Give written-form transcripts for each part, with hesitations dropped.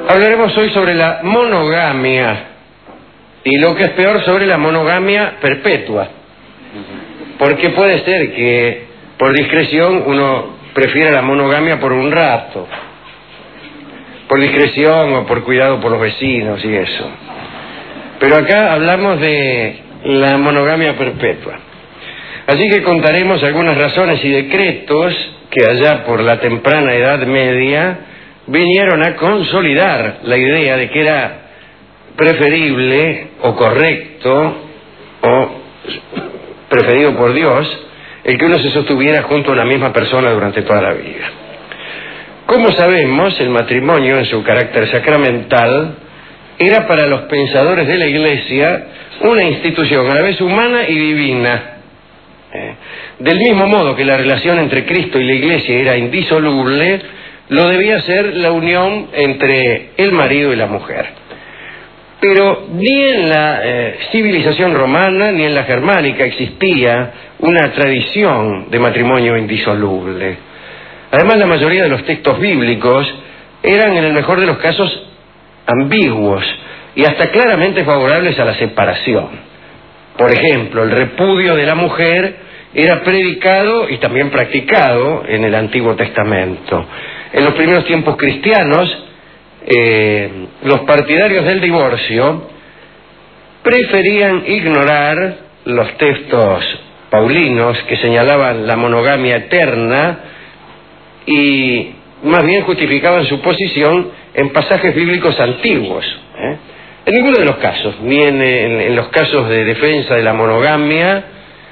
Hablaremos hoy sobre la monogamia y lo que es peor, sobre la monogamia perpetua, porque puede ser que por discreción uno prefiera la monogamia por un rato, por discreción o por cuidado por los vecinos y eso, pero acá hablamos de la monogamia perpetua. Así que contaremos algunas razones y decretos que allá por la temprana Edad Media vinieron a consolidar la idea de que era preferible o correcto o preferido por Dios el que uno se sostuviera junto a la misma persona durante toda la vida. Como sabemos, el matrimonio en su carácter sacramental era para los pensadores de la Iglesia una institución a la vez humana y divina. Del mismo modo que la relación entre Cristo y la Iglesia era indisoluble, lo debía ser la unión entre el marido y la mujer. Pero ni en la civilización romana ni en la germánica existía una tradición de matrimonio indisoluble. Además, la mayoría de los textos bíblicos eran, en el mejor de los casos, ambiguos y hasta claramente favorables a la separación. Por ejemplo, el repudio de la mujer era predicado y también practicado en el Antiguo Testamento. En los primeros tiempos cristianos, los partidarios del divorcio preferían ignorar los textos paulinos que señalaban la monogamia eterna y más bien justificaban su posición en pasajes bíblicos antiguos. En ninguno de los casos, ni en los casos de defensa de la monogamia,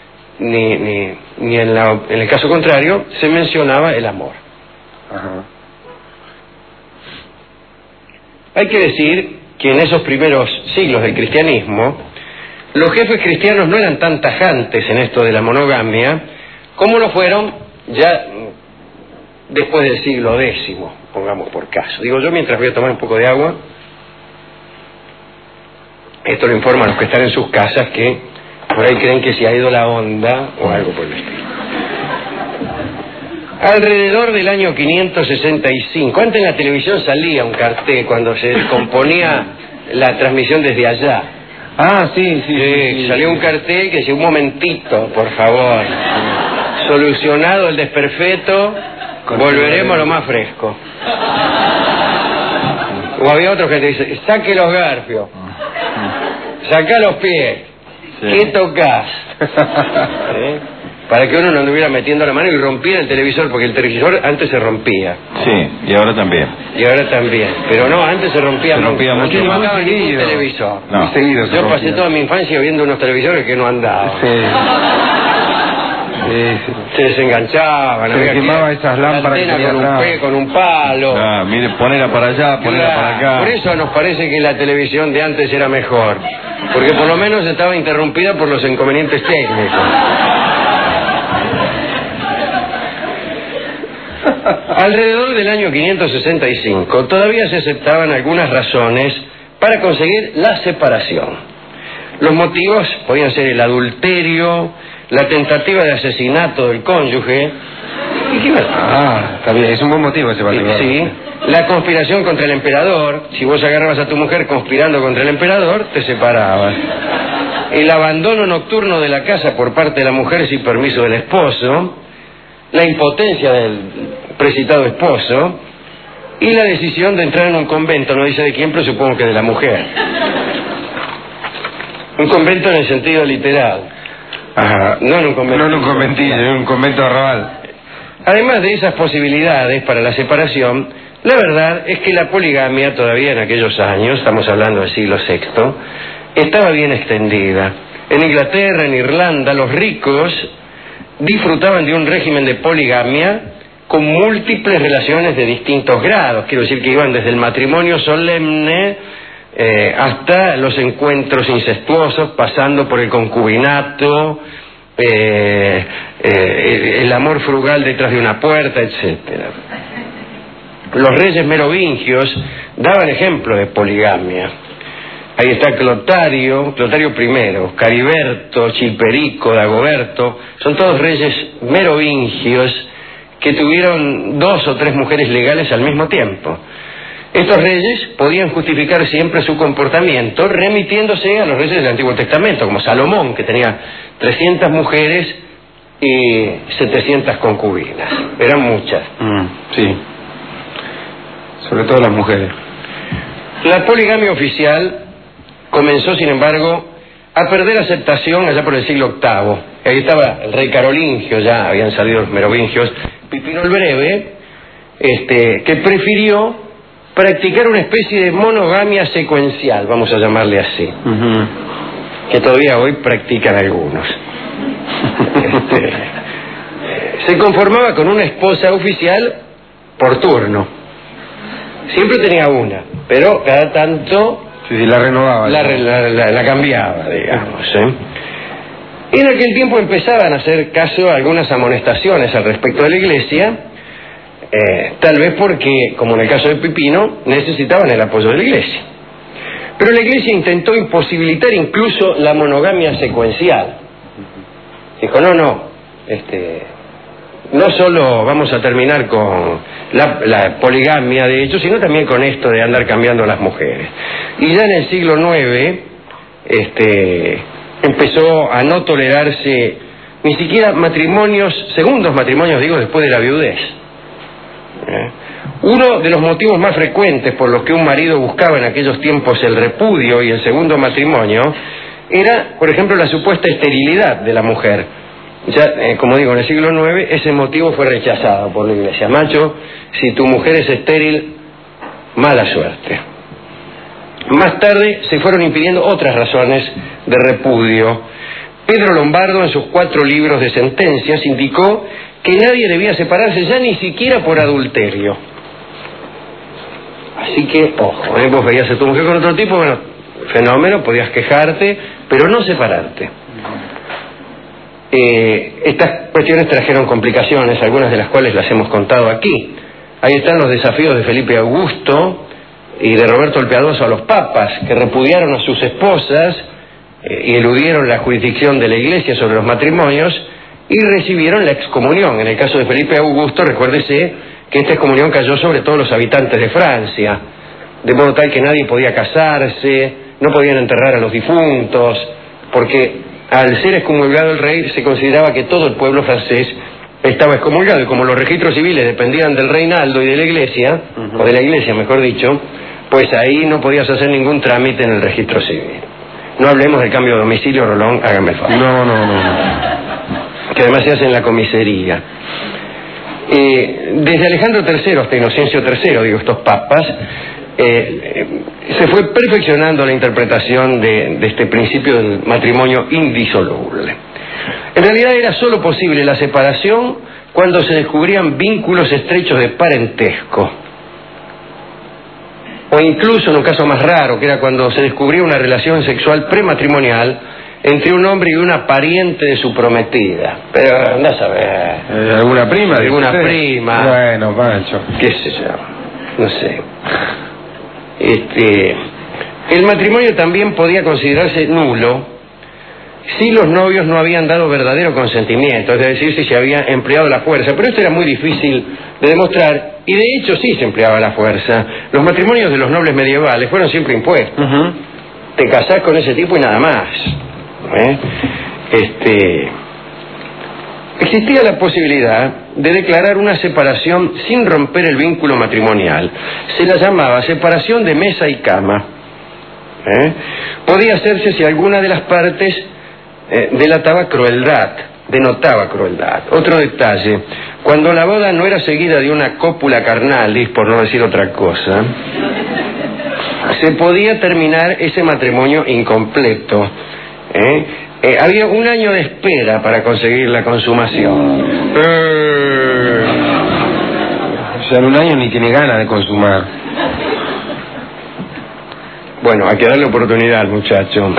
ni en el caso contrario, se mencionaba el amor. Ajá. Hay que decir que en esos primeros siglos del cristianismo, los jefes cristianos no eran tan tajantes en esto de la monogamia como lo fueron ya después del siglo X, pongamos por caso. Digo yo mientras voy a tomar un poco de agua. Esto lo informan los que están en sus casas, que por ahí creen que se ha ido la onda o algo por el estilo. Alrededor del año 565, antes en la televisión salía un cartel cuando se componía la transmisión desde allá. Ah, sí. Salió un cartel que decía: un momentito, por favor. Solucionado el desperfecto, volveremos a lo más fresco. O había otro que te dice: saque los garfios, saca los pies, ¿qué tocas? Para que uno no anduviera metiendo la mano y rompiera el televisor, porque el televisor antes se rompía. Sí, y ahora también. Pero no, antes se rompía mucho. No andaba ningún televisor. No. Yo pasé toda mi infancia viendo unos televisores que no andaban. Sí. Se desenganchaban. Se quemaban esas lámparas con un palo. Mire, ponela para allá, ponela para acá. Por eso nos parece que la televisión de antes era mejor, porque por lo menos estaba interrumpida por los inconvenientes técnicos. Alrededor del año 565 todavía se aceptaban algunas razones para conseguir la separación. Los motivos podían ser el adulterio, la tentativa de asesinato del cónyuge. Está bien, es un buen motivo ese particular. Sí, la conspiración contra el emperador. Si vos agarrabas a tu mujer conspirando contra el emperador, te separabas. El abandono nocturno de la casa por parte de la mujer sin permiso del esposo. La impotencia del precitado esposo y la decisión de entrar en un convento, no dice de quién, pero supongo que de la mujer. Un convento en el sentido literal. Ajá. No en un convento. No en un conventillo, en un convento arrabal. Además de esas posibilidades para la separación, la verdad es que la poligamia todavía en aquellos años, estamos hablando del siglo VI, estaba bien extendida. En Inglaterra, en Irlanda, los ricos disfrutaban de un régimen de poligamia con múltiples relaciones de distintos grados. Quiero decir que iban desde el matrimonio solemne hasta los encuentros incestuosos, pasando por el concubinato, el amor frugal detrás de una puerta, etcétera. Los reyes merovingios daban ejemplo de poligamia. Ahí está Clotario I, Cariberto, Chilperico, Dagoberto, son todos reyes merovingios que tuvieron 2 o 3 mujeres legales al mismo tiempo. Estos reyes podían justificar siempre su comportamiento remitiéndose a los reyes del Antiguo Testamento, como Salomón, que tenía 300 mujeres y 700 concubinas. Eran muchas. Sí. Sobre todo las mujeres. La poligamia oficial comenzó, sin embargo, a perder aceptación allá por el siglo VIII. Ahí estaba el rey carolingio, ya habían salido los merovingios, Pipino el Breve, que prefirió practicar una especie de monogamia secuencial, vamos a llamarle así, que todavía hoy practican algunos. Se conformaba con una esposa oficial por turno. Siempre tenía una, pero cada tanto sí, la renovaba. La cambiaba, digamos. En aquel tiempo empezaban a hacer caso a algunas amonestaciones al respecto de la Iglesia, tal vez porque, como en el caso de Pipino, necesitaban el apoyo de la Iglesia. Pero la Iglesia intentó imposibilitar incluso la monogamia secuencial. Dijo, no solo vamos a terminar con la poligamia, de hecho, sino también con esto de andar cambiando a las mujeres. Y ya en el siglo IX empezó a no tolerarse ni siquiera segundos matrimonios, digo, después de la viudez. Uno de los motivos más frecuentes por los que un marido buscaba en aquellos tiempos el repudio y el segundo matrimonio era, por ejemplo, la supuesta esterilidad de la mujer. Ya, como digo, en el siglo IX ese motivo fue rechazado por la Iglesia. Macho, si tu mujer es estéril, mala suerte. Más tarde se fueron impidiendo otras razones de repudio. Pedro Lombardo, en sus 4 libros de sentencias, indicó que nadie debía separarse, ya ni siquiera por adulterio. Así que, ojo, vos veías a tu mujer con otro tipo, bueno, fenómeno, podías quejarte, pero no separarte. Estas cuestiones trajeron complicaciones, algunas de las cuales las hemos contado aquí. Ahí están los desafíos de Felipe Augusto y de Roberto el Piadoso a los papas, que repudiaron a sus esposas y eludieron la jurisdicción de la Iglesia sobre los matrimonios y recibieron la excomunión. En el caso de Felipe Augusto, recuérdese que esta excomunión cayó sobre todos los habitantes de Francia, de modo tal que nadie podía casarse, no podían enterrar a los difuntos, porque al ser excomulgado el rey se consideraba que todo el pueblo francés estaba excomulgado, y como los registros civiles dependían del reinaldo y de la Iglesia, o de la Iglesia mejor dicho, pues ahí no podías hacer ningún trámite en el registro civil. No hablemos del cambio de domicilio, Rolón, hágame el favor. No. Que además se hace en la comisaría. Desde Alejandro III hasta Inocencio III, digo, estos papas, se fue perfeccionando la interpretación de este principio del matrimonio indisoluble. En realidad era solo posible la separación cuando se descubrían vínculos estrechos de parentesco, o incluso en un caso más raro, que era cuando se descubría una relación sexual prematrimonial entre un hombre y una pariente de su prometida. Pero andás a ver. ¿Alguna prima? ¿Alguna prima? Bueno, Pancho. ¿Qué sé yo? No sé. El matrimonio también podía considerarse nulo si los novios no habían dado verdadero consentimiento, es decir, si se había empleado la fuerza. Pero esto era muy difícil de demostrar, y de hecho sí se empleaba la fuerza. Los matrimonios de los nobles medievales fueron siempre impuestos. Te casás con ese tipo y nada más. Existía la posibilidad de declarar una separación sin romper el vínculo matrimonial. Se la llamaba separación de mesa y cama. Podía hacerse si alguna de las partes denotaba crueldad. Otro detalle: cuando la boda no era seguida de una cópula carnalis, por no decir otra cosa, se podía terminar ese matrimonio incompleto. Había 1 año de espera para conseguir la consumación. O sea, en 1 año ni tiene ganas de consumar. Bueno, hay que darle oportunidad al muchacho.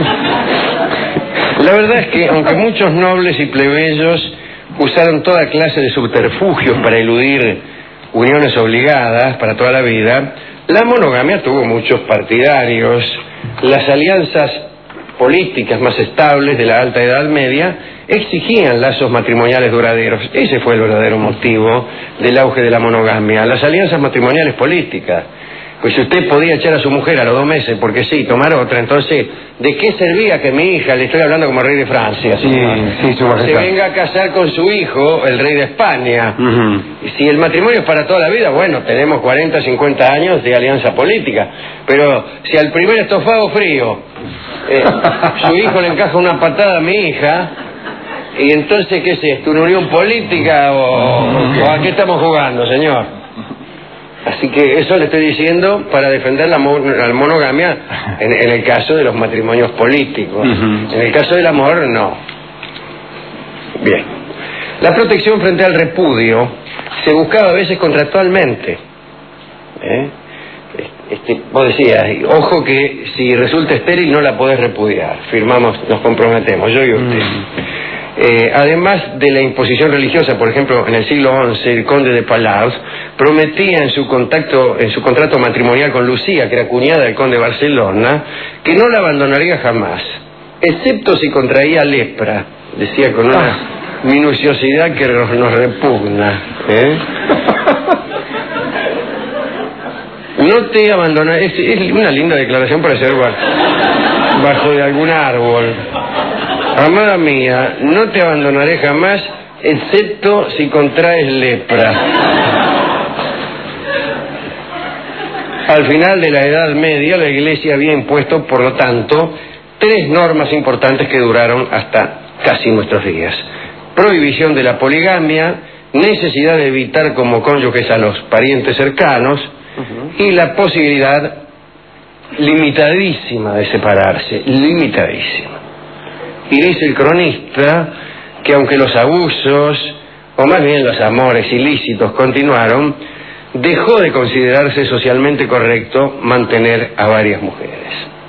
La verdad es que, aunque muchos nobles y plebeyos usaron toda clase de subterfugios para eludir uniones obligadas para toda la vida, la monogamia tuvo muchos partidarios. Las alianzas políticas más estables de la Alta Edad Media exigían lazos matrimoniales duraderos. Ese fue el verdadero motivo del auge de la monogamia, las alianzas matrimoniales políticas. Pues usted podía echar a su mujer a los 2 meses, porque sí, tomar otra. Entonces, ¿de qué servía que mi hija, le estoy hablando como rey de Francia, Sí, su majestad, se venga a casar con su hijo, el rey de España? Y si el matrimonio es para toda la vida, bueno, tenemos 40, 50 años de alianza política. Pero si al primer estofado frío su hijo le encaja una patada a mi hija, y entonces, ¿qué es esto? ¿Una unión política o a qué estamos jugando, señor? Así que eso le estoy diciendo para defender la monogamia en el caso de los matrimonios políticos. En el caso del amor, no. Bien. La protección frente al repudio se buscaba a veces contractualmente. Vos decías, ojo que si resulta estéril no la podés repudiar. Firmamos, nos comprometemos, yo y usted. Además de la imposición religiosa, por ejemplo, en el siglo XI, el conde de Palau prometía en su contrato matrimonial con Lucía, que era cuñada del conde de Barcelona, que no la abandonaría jamás, excepto si contraía lepra, decía con una minuciosidad que nos repugna. No te abandonaré, es una linda declaración para hacer bajo de algún árbol. Amada mía, no te abandonaré jamás, excepto si contraes lepra. Al final de la Edad Media, la Iglesia había impuesto, por lo tanto, 3 normas importantes que duraron hasta casi nuestros días: prohibición de la poligamia, necesidad de evitar como cónyuges a los parientes cercanos, y la posibilidad limitadísima de separarse, limitadísima. Y dice el cronista que aunque los abusos, o más bien los amores ilícitos continuaron, dejó de considerarse socialmente correcto mantener a varias mujeres.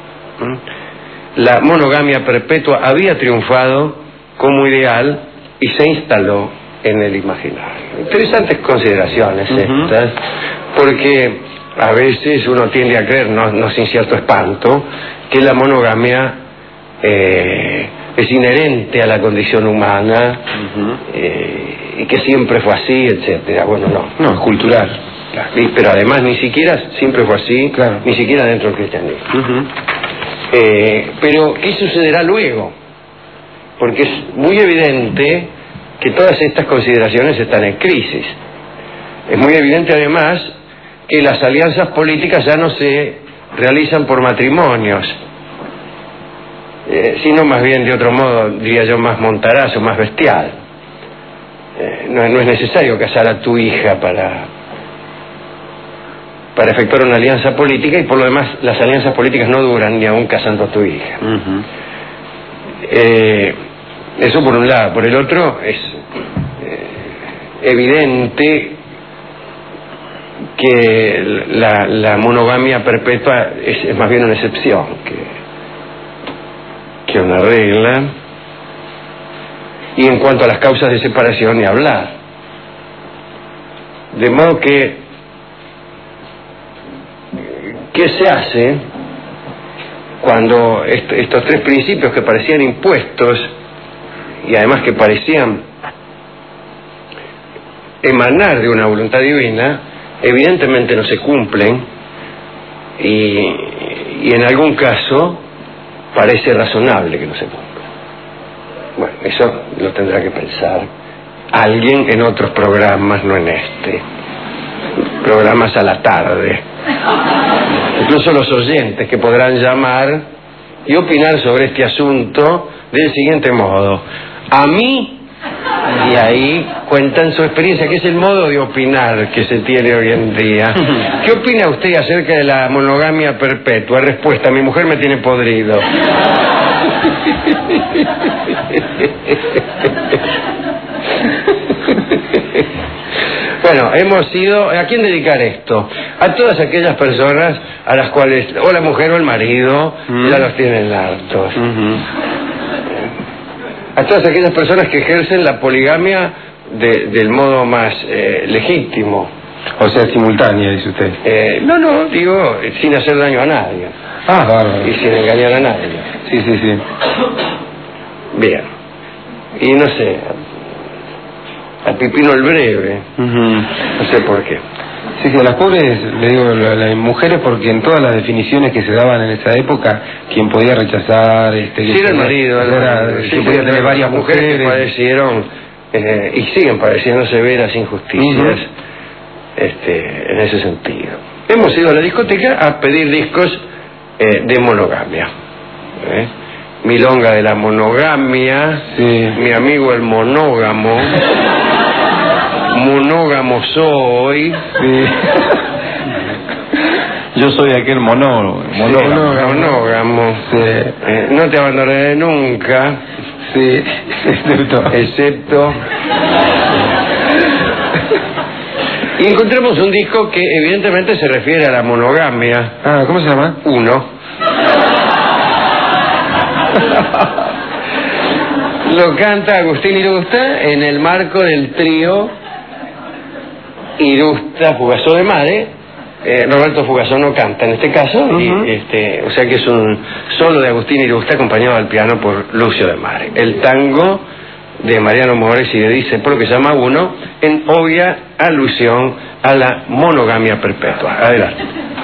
La monogamia perpetua había triunfado como ideal y se instaló en el imaginario. Interesantes consideraciones estas, porque a veces uno tiende a creer, no sin cierto espanto, que la monogamia es inherente a la condición humana, y que siempre fue así, etcétera. Bueno, no, es cultural. Claro. Pero además ni siquiera siempre fue así, claro, ni siquiera dentro del cristianismo. Pero ¿qué sucederá luego? Porque es muy evidente que todas estas consideraciones están en crisis. Es muy evidente además que las alianzas políticas ya no se realizan por matrimonios, sino más bien de otro modo, diría yo, más montarazo, más bestial. No es necesario casar a tu hija para efectuar una alianza política, y por lo demás las alianzas políticas no duran ni aún casando a tu hija. Eso por un lado. Por el otro, es evidente que la monogamia perpetua es más bien una excepción que una regla. Y en cuanto a las causas de separación, ni hablar. De modo que ¿qué se hace cuando estos 3 principios que parecían impuestos y además que parecían emanar de una voluntad divina, evidentemente no se cumplen, y en algún caso parece razonable que no se cumplan? Bueno, eso lo tendrá que pensar alguien en otros programas, no en este. Programas a la tarde. Incluso los oyentes, que podrán llamar y opinar sobre este asunto del siguiente modo: a mí, y ahí cuentan su experiencia, que es el modo de opinar que se tiene hoy en día. ¿Qué opina usted acerca de la monogamia perpetua? Respuesta: mi mujer me tiene podrido. Bueno, hemos ido... ¿A quién dedicar esto? A todas aquellas personas a las cuales o la mujer o el marido ya los tienen hartos. A todas aquellas personas que ejercen la poligamia del modo más legítimo. O sea, simultánea, dice usted. No, digo, sin hacer daño a nadie. Bárbaro. Y sin engañar a nadie. Sí. Bien. Y no sé, a Pipino el Breve, no sé por qué. Sí, sí, a las pobres, le digo, las mujeres, porque en todas las definiciones que se daban en esa época, quien podía rechazar... sí, era el marido. Quien podía tener varias mujeres. Que padecieron, y siguen padeciendo severas injusticias en ese sentido. Hemos ido a la discoteca a pedir discos de monogamia. Milonga de la monogamia, Sí. Mi amigo el monógamo, monógamo soy. Sí. Yo soy aquel monógamo. Sí. No te abandonaré nunca. Sí, excepto. Y encontramos un disco que evidentemente se refiere a la monogamia. Ah, ¿cómo se llama? Uno. Lo canta Agustín Irusta en el marco del trío Irusta Fugazó de Mare. Roberto Fugazó no canta en este caso, o sea que es un solo de Agustín Irusta acompañado al piano por Lucio de Mare. El tango de Mariano Mores y de Dice por lo que se llama Uno, en obvia alusión a la monogamia perpetua. Adelante.